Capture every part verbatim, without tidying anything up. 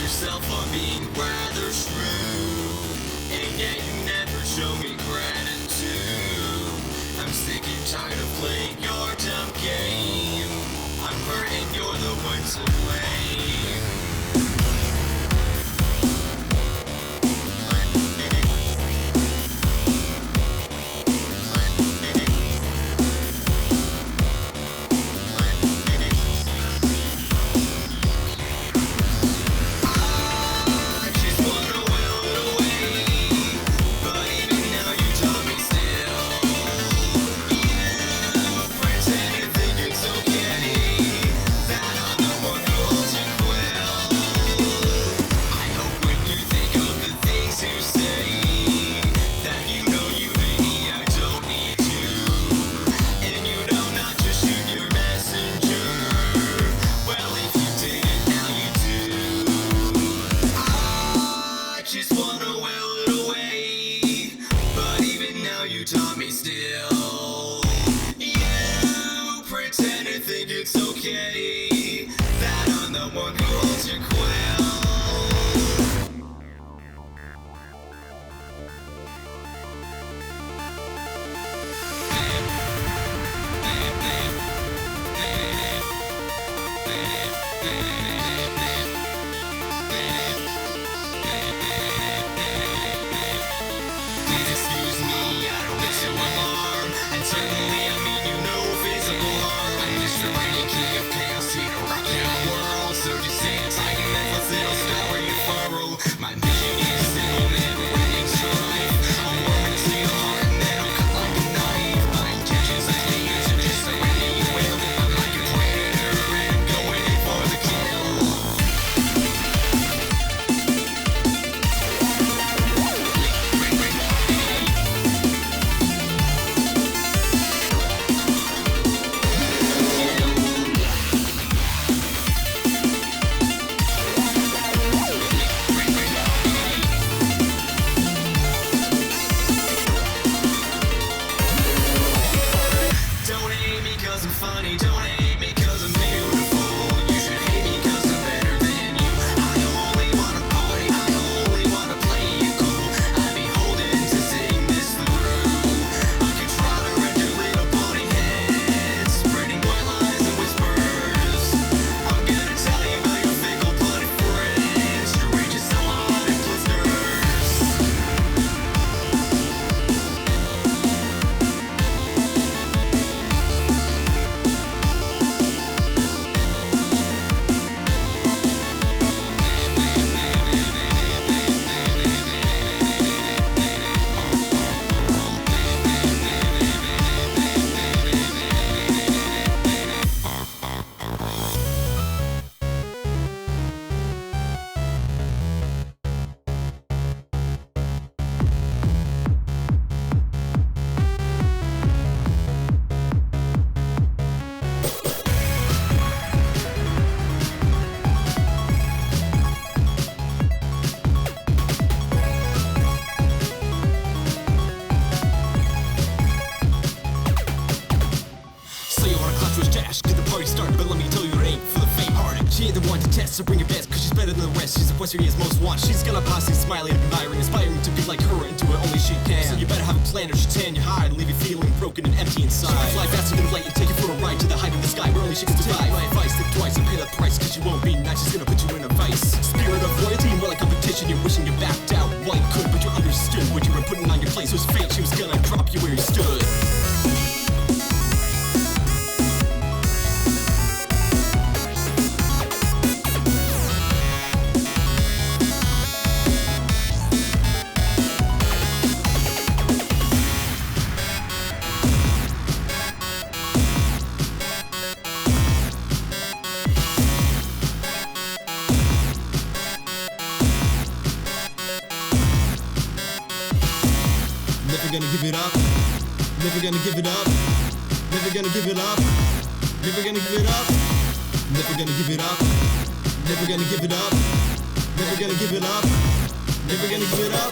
yourself on being rather shrewd, and yet you never show me gratitude. I'm sick and tired of playing your dumb game. I'm hurt and you're the one to blame. So bring your best, cause she's better than the rest. She's the Western is most wanted. She's got a posse smiling, admiring, inspiring to be like her and do it only she can. So you better have a plan or she'll tan you hide and leave you feeling broken and empty inside. She can fly faster than light and take you for a ride to the height of the sky where only she can survive. My advice, think twice and pay the price, cause you won't be nice. She's gonna put you in a vice. Spirit of royalty and more like competition. You're wishing you backed out. Well, you could, but you understood what you were putting on your plate. So it's fate, she was gonna drop you where you stood. Never gonna give it up, never gonna give it up, never gonna give it up, never gonna give it up, never gonna give it up, never gonna give it up, never gonna give it up, never gonna give it up.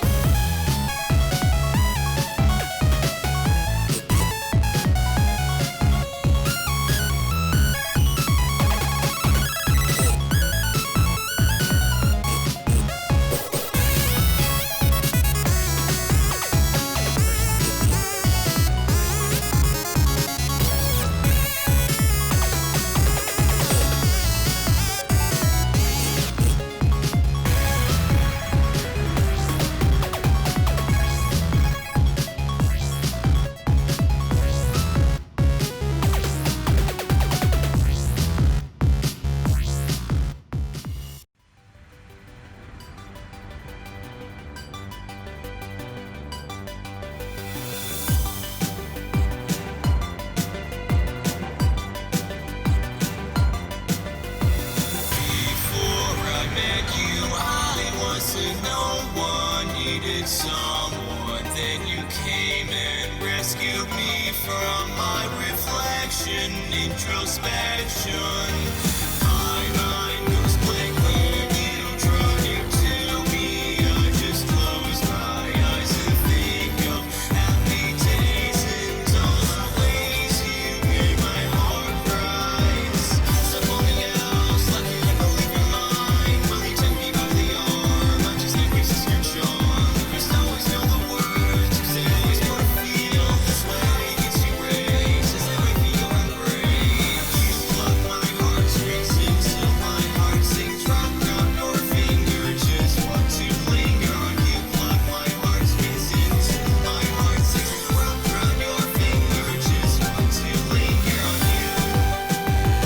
introspection. My mind goes blank when you draw near to me. I just close my eyes and think of happy days and all the ways you made my heart rise. Something else, like you can't believe you're mine. Will you take me by the arm? I just can't resist your charm. You just always know the words. You say always know to feel this way. Gets you raised as I wait for your embrace. You plug my heartstrings until my heart sings. Drop down your finger, just want to linger on you. Plug my heartstrings until my heart sings. Drop down your finger, just want to linger on you.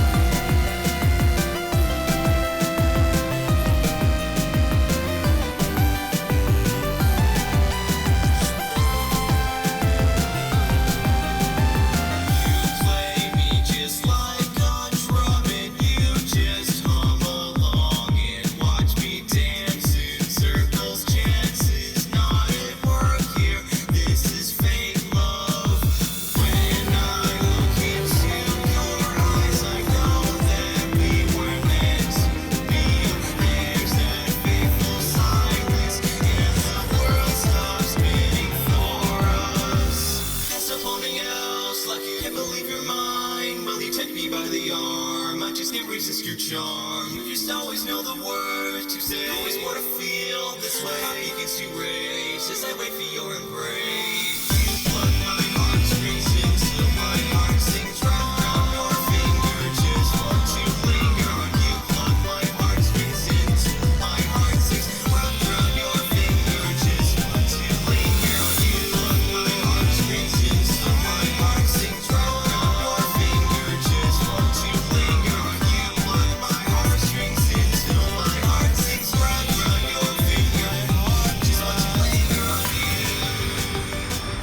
You play me just like a drum, and you just hum along and watch me dance in circles. Chances not at work here. This is fake love. When I look into your eyes, I know that we were meant to be. There's that fateful silence, and the world stops spinning for us. There's something else, like you can't believe you're mine. Will you take me by the arm? I just can't resist your charm. You just always know the words to say. Always want to feel this way. How begins to race as I wait for your embrace. You plug my heartstrings until my heart sings. Drop down your finger, just want to linger on you. Plug my heartstrings until my heart sings. Drop down your finger, just want to linger on you. Plug my heartstrings until my heart sings. Drop down your finger, just want to linger on you. Plug my heartstrings until my heart sings. Drop down your finger, just want to linger on you.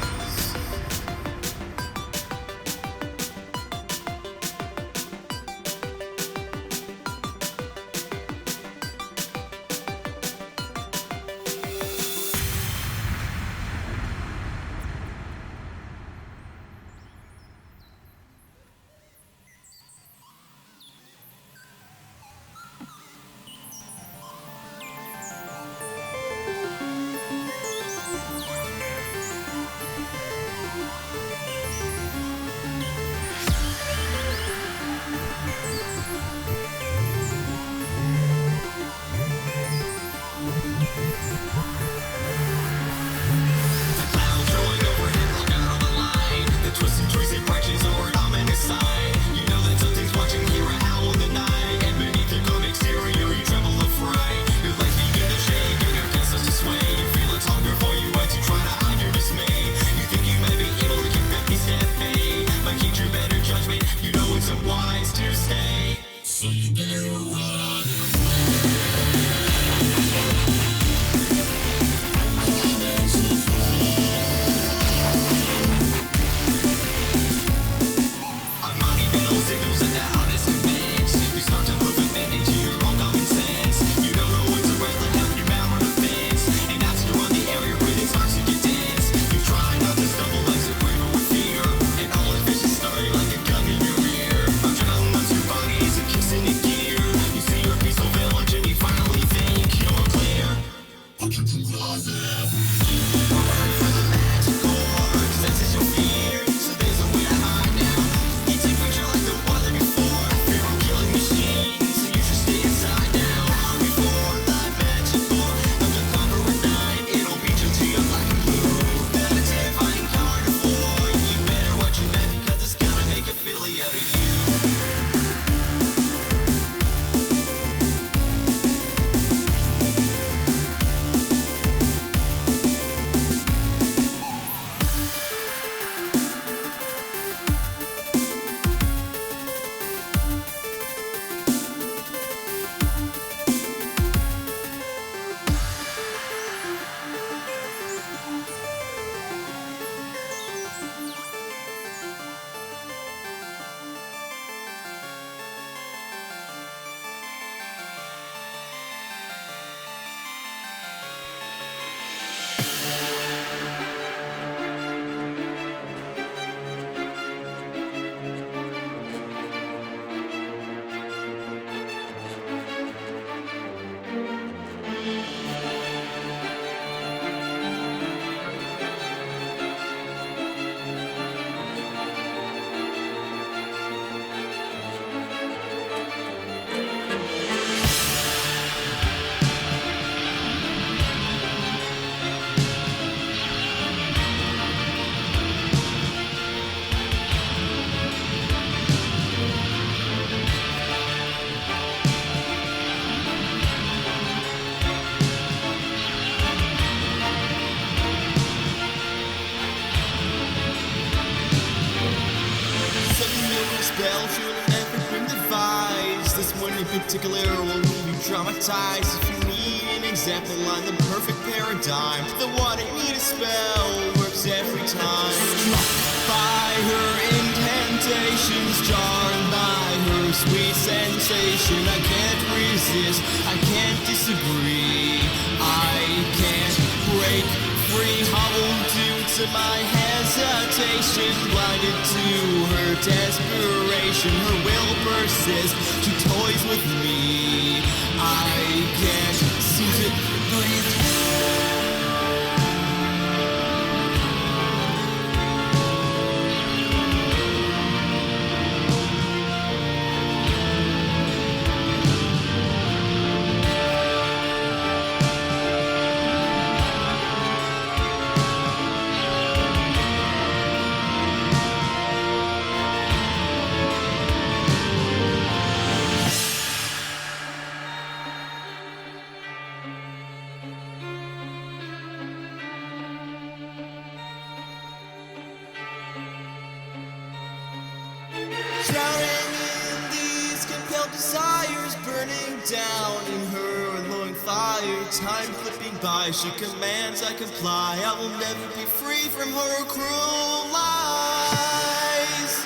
particular will leave you traumatized. If you need an example, I'm the perfect paradigm. The one I need a spell works every time. Struck by her incantations, jarred by her sweet sensation. I can't resist, I can't disagree, I can't break free. Hobbled due to my hesitation, blinded to her desperation. Her will persists, she toys with me. I can't seem to breathe. Drowning in these compelled desires, burning down in her alluring fire. Time flipping by, she commands, I comply. I will never be free from her cruel lies.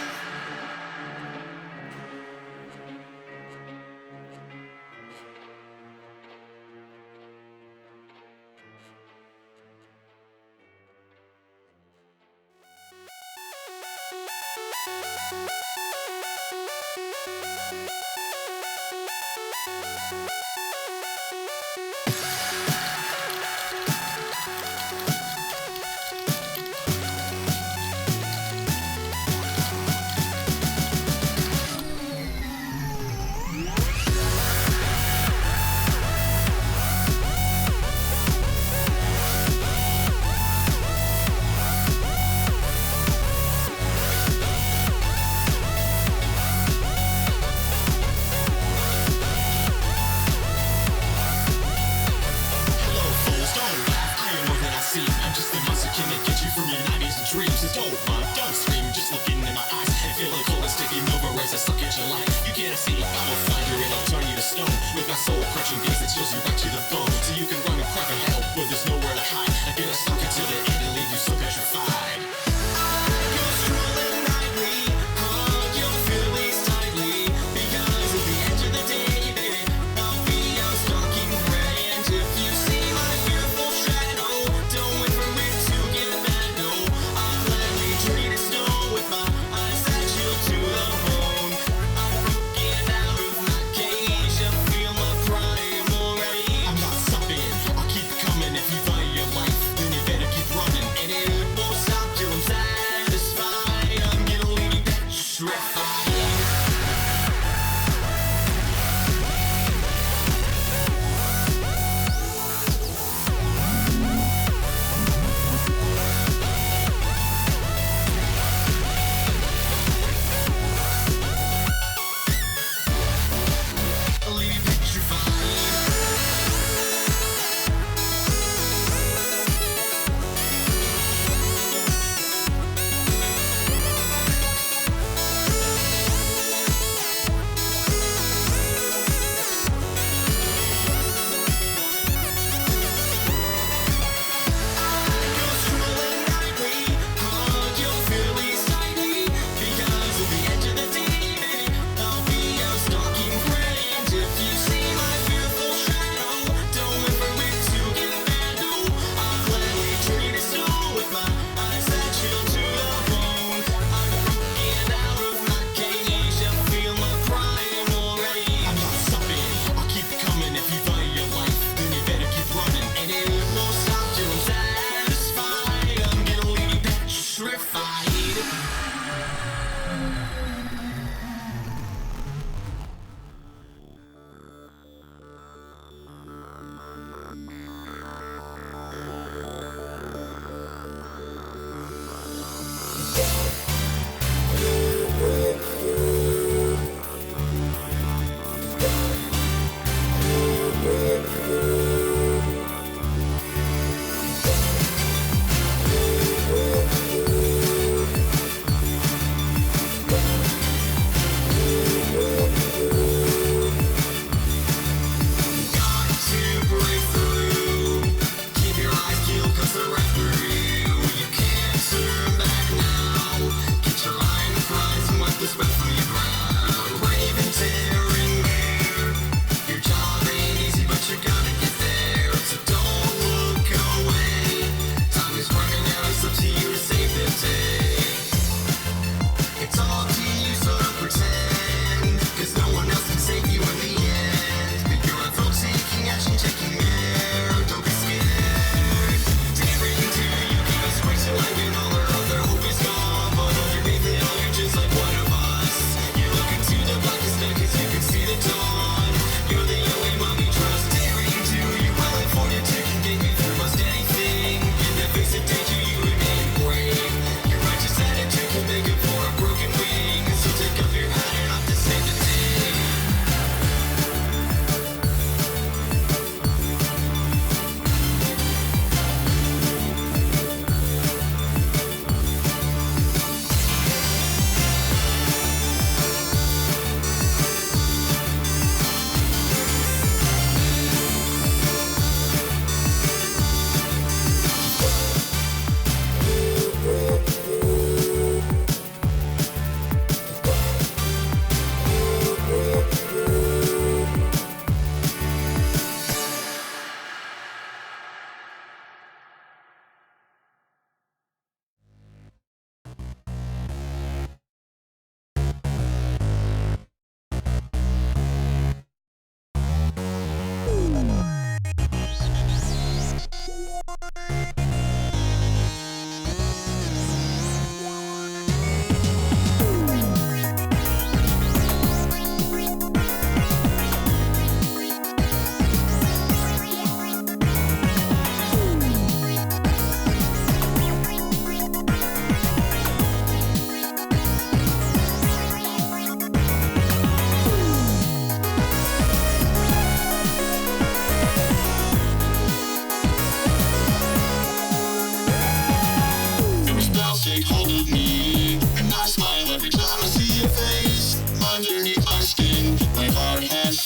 Don't run, don't scream, just looking in my eyes and feel the cold and sticking over as I suck at your life. You can't see, I will find you and I'll turn you to stone with my soul crushing gaze that chills you right to the bone. So you can run and crack a hell where there's nowhere to hide. I get us stuck until the end and leave you so petrified. I go strolling nightly, hug your feelings tightly, because at the end of the day, baby, I'll be your stalking prey. And if you see my fearful shadow, don't wait for it to get bad, no. Treat it snow with my eyes that chill to the bone. I'm broken out of my cage, I feel my prime already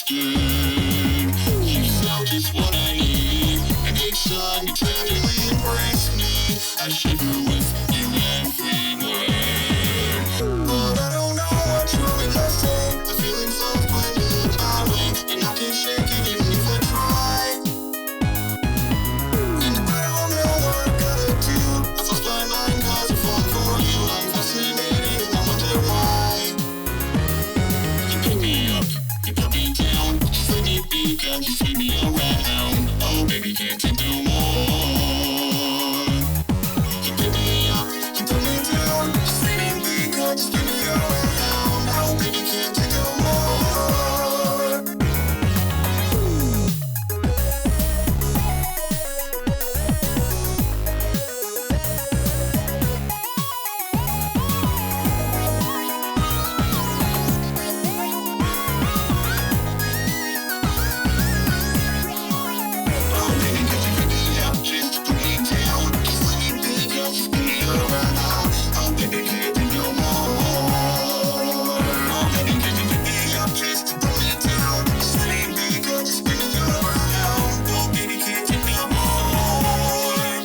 understood. You know just what I need, and each time you tenderly embrace me, I shiver with you everywhere. But I don't know what truly does take. The feeling's love blinded my way, and I can't shake it even if I try. And I don't know what I gotta do. I've lost my mind 'cause I fall for you. I'm fascinated and I wonder why. You pick me up, you put me down, just let me be, can't you spin me around? Oh baby, can't take no more. You pick me up, you put me down, just let me be, can't you spin me around? Oh baby, can't take no more. Oh baby, can't you pick me up, just put me down, just let me be, can't you spin me around? Oh baby, can't take no more. Oh baby, can't you pick me up, just put me down, just let me be, can't you spin me around? Oh baby, can't take no more.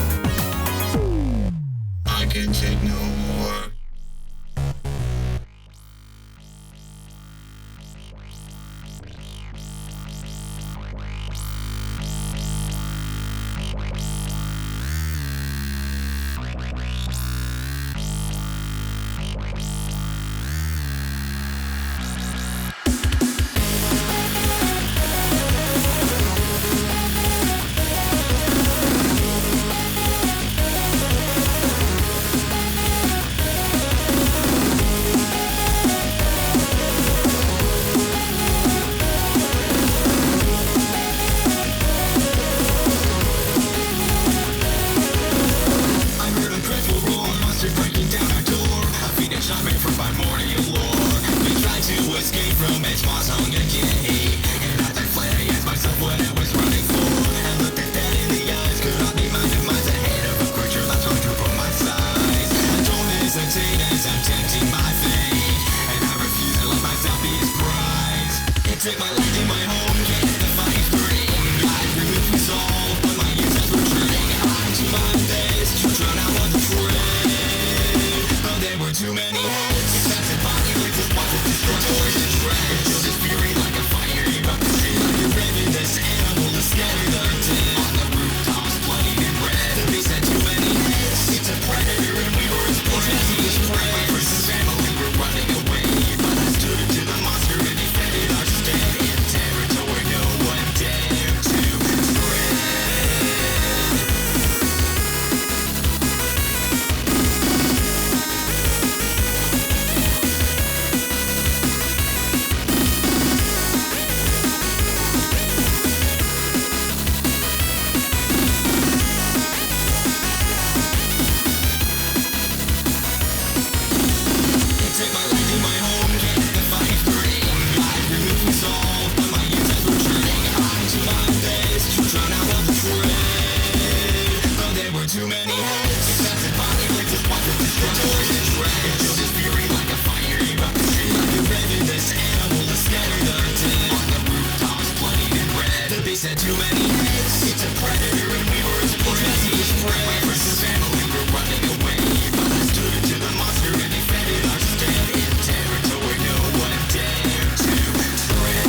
I can't take no more. I heard a dreadful roar, monster breaking down our door. A phoenix shot me from primordial lore. We tried to escape from its maws hung again. And I fled against myself what I was running for. And looked at that in the eyes, could not be mind of miles ahead of a creature that's hunter for my size. I don't hesitate as I'm tempting my fate, and I refuse to let myself be his prize. It took my life in my home, can't the fight bring. I removed my soul, but my uses were turning. I'm to my best to drown out one train. But there were too many heads. Excessive violence is what it destroys and shreds. Feel this fury like a fire erupting. Like a ravenous animal is scattered our dead. On the rooftops, bloody and red. The beast had too many heads. It's a predator and we were its prey. His prey versus family, we're running away. But I stood to the monster and defended our stand. In territory no one dared to tread. It took my life in my home, can't the fight bring. I removed my soul, but my uses were turning. I'm to my best to drown out all the trade. But there were too many heads. Excessive violence is what it destroys and shreds. Feel this fury like a fire erupting. Like a ravenous animal is scattered our dead. On the rooftops, bloody and red. The beast had too many heads. It's a predator and we were its prey. His prey versus family, we're running away. But I stood to the monster and defended our stand. In territory no one dared to tread.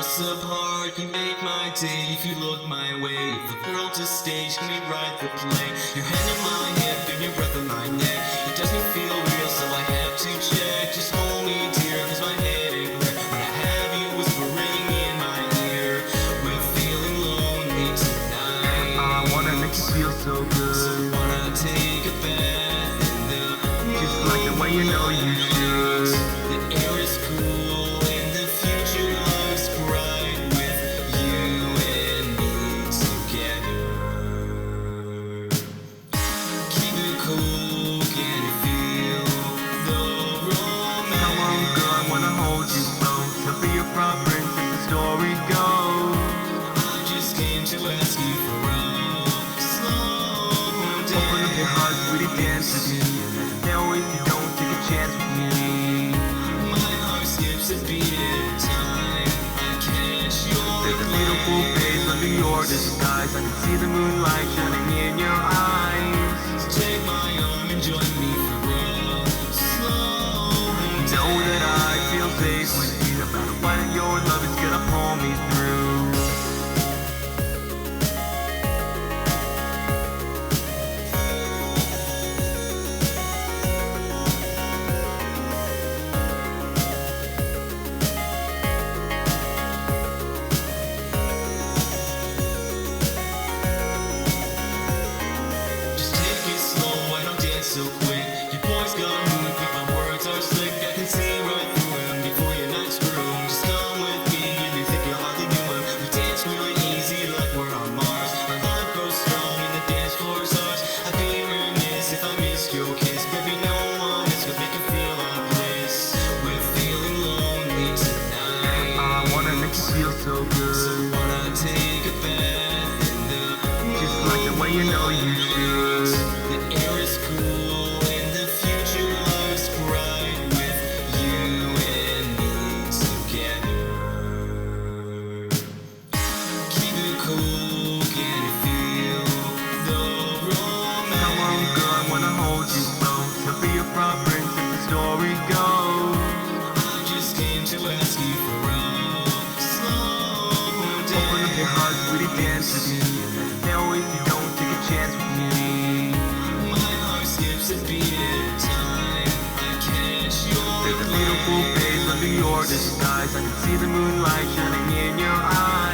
us apart, you make my day if you look my way. If the world's a stage, can we write the play? Your hand on my hip and your breath on my neck. It doesn't feel real, so I have to check. Just hold me dear, cause my head ain't clear. When I have you whispering in my ear, we're feeling lonely tonight. I wanna make you feel so good, So wanna take a bath in the just like the way you know you should. The air is cool and the future looks bright with you and me together. Keep it cool, can you feel the romance? Come on girl, I wanna hold you close. I'll be your province if the story goes. I just came to ask you for a slow dance. Open up your heart, sweetie, dance with me. Now if you don't take a chance with me, My heart skips a beat at a time. I catch your there's a beautiful face under your disguise. I can see the moonlight shining in your eyes. Take my arm and join me for a slow dance. Know that I feel safe with you. No matter what, your love is gonna pull me through. Just take it slow, I don't dance so quick. Your boy's got mood, but my words are slick. I can see right through him before you're not screwed. Just come with me and you think you hardly knew him. We dance really easy like we're on Mars. Our love grows strong and the dance floor's ours. I'd be remiss if I missed your kiss. Baby, no one else could make you feel like this. We're feeling lonely tonight. I wanna make you feel so So good, wanna take a bath in the just like the way you know you should. The air is cool and the future looks bright with you and me together. Keep it cool, can you feel the romance? Come on girl, I wanna hold you close. I'll be your province if the story goes. I just came to ask you for a slow dance. Open up your heart, sweetie, dance with me. Now if you don't take a chance with me, My heart skips a beat at a time. I catch your there's a beautiful face under your disguise. I can see the moonlight shining in your eyes.